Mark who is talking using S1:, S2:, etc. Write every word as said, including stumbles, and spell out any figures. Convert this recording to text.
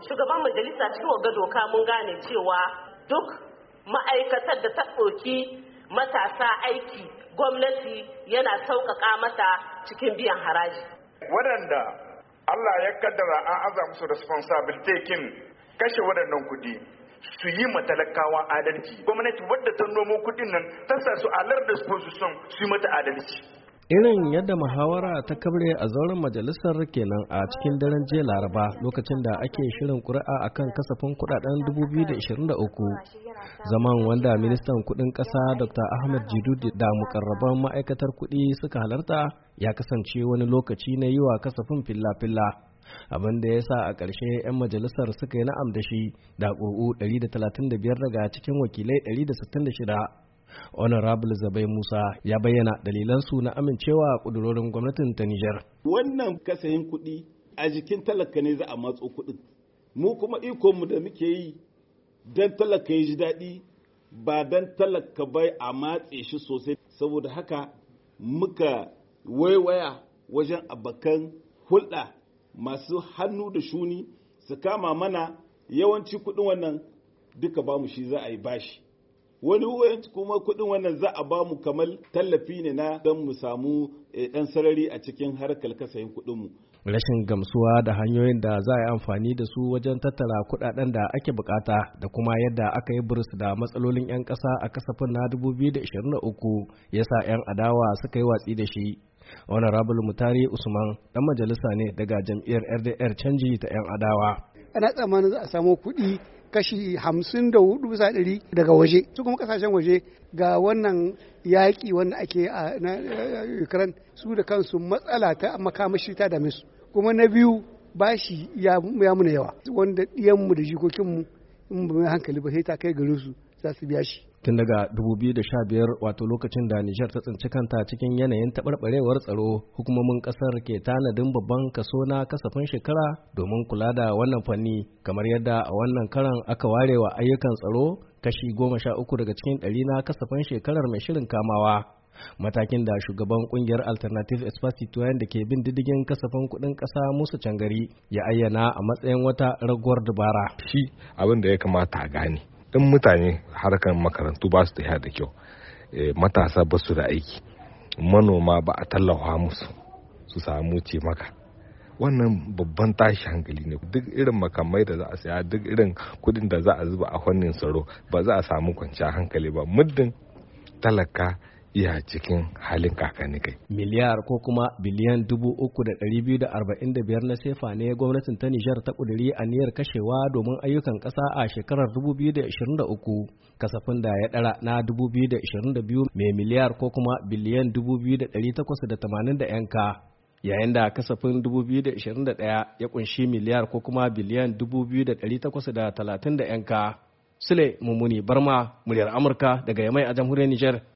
S1: shugaban majalisa cikin wagga doka mun gane cewa duk ma'aikatar da ta ɗauki matasa aiki gwamnati yana sauƙaƙa mata cikin biyan haraji.
S2: Waɗanda Allah ya kaddara an aza musu responsibility kin kashe waɗannan kuɗi su yi matalakawa adalci. Gwamnati wadda ta nomo kuɗin nan ta sa su alar da disposition su yi mata adalci.
S3: Irin yadda muhawara ta kabre a zauren majalisar kenan a cikin daren jiya Laraba lokacin da ake shirin ƙuri'a akan kasafin kuɗaɗen dubu biyu da ishirin da uku. Zaman wanda ministan kuɗin ƙasa Doctor Ahmed Jidu da mukarraban ma'aikatar kuɗi suka halarta ya kasance wani lokaci na yi wa kasafin filla-filla. Abin da ya sa a ƙarshe 'yan majalisar suka yi na'am da shi da ƙuri'u ɗari da talatin da biyar daga cikin wakilai ɗari da sittin da shida. Honorable Zabai Musa ya bayyana dalilansu na amincewa kudurorin gwamnatin ta Nijar.
S4: Wannan kasahin kuɗi a jikin talaka ne za a matso kuɗin. Mu kuma ikonmu da muke yi don talaka ya ji daɗi ba don talaka bai a matse shi sosai. Saboda haka muka waiwaya wajen abokan hulɗa masu hannu da shuni su kama mana yawanci kuɗin wannan duka bamu shi za a yi bashi. Wani wayanci kuma kuɗin wannan za a ba mu kamar tallafi ne na don mu samu ɗan sarari a cikin harkar kasayin kuɗinmu.
S3: Rashin gamsuwa da hanyoyin da za a yi amfani da su wajen tattara kuɗaɗen da ake bukata da kuma yadda aka yi burus da matsalolin 'yan ƙasa a kasafin na dubu biyu da ishirin da uku ya sa 'yan adawa suka yi watsi da shi. Honorable Mutari Usman ɗan majalisa ne daga jam'iyyar R D R canji ta 'yan adawa.
S5: Ana tsammanin za a samu kuɗi kashi hamsin da hudu bisa ɗari daga waje su kuma kasashen waje ga wannan yaƙi wanda ake a Ukraine su da kansu matsala ta makamashi ta dame su kuma na biyu bashi ya muna yawa wanda ɗiyanmu da jikokinmu in ba mai hankali ba sai ta kai gare su za su biya shi.
S3: Tun daga dubu biyu da sha biyar wato lokacin da Nijar ta tsinci kanta cikin yanayin taɓarɓarewar tsaro hukumomin ƙasar ke tanadin babban kaso na kasafin shekara domin kula da wannan fanni kamar yadda a wannan karan aka ware wa ayyukan tsaro kashi goma sha uku daga cikin ɗari na kasafin shekarar mai shirin kamawa. Matakin da shugaban kungiyar Alternative Espace Citoyen da ke bin diddigin kasafin kuɗin ƙasa Musa Cangari ya ayyana a matsayin wata raguwar dabara.
S6: Shi abin da ya kamata a gane. In mutane harkar makarantu ba su tafiya da kyau, matasa ba su da aiki, manoma ba a tallafa musu su samu ce maka, wannan babban tashi hankali ne. Duk irin makamai da za a saya, duk irin kudin da za a zuba a fannin tsaro ba za a samu kwanciyar hankali ba muddin talaka iya cikin halin kakani kai.
S3: Miliyar ko kuma biliyan dubu uku da ɗari biyu da arba'in da biyar na sefa ne gwamnatin ta Nijar ta ƙudiri aniyar kashewa domin ayyukan ƙasa a shekarar dubu biyu da ishirin da uku. Kasafin da ya ɗara na dubu biyu da ishirin da biyu mai miliyar ko kuma biliyan dubu biyu da ɗari takwas da tamanin da yanka. Yayin da kasafin dubu biyu da ishirin da ɗaya ya ƙunshi miliyar ko kuma biliyan dubu biyu da ɗari takwas da talatin da yanka. Sule Mummuni Barma, muryar Amurka daga Yamai a jamhuriyar Nijar.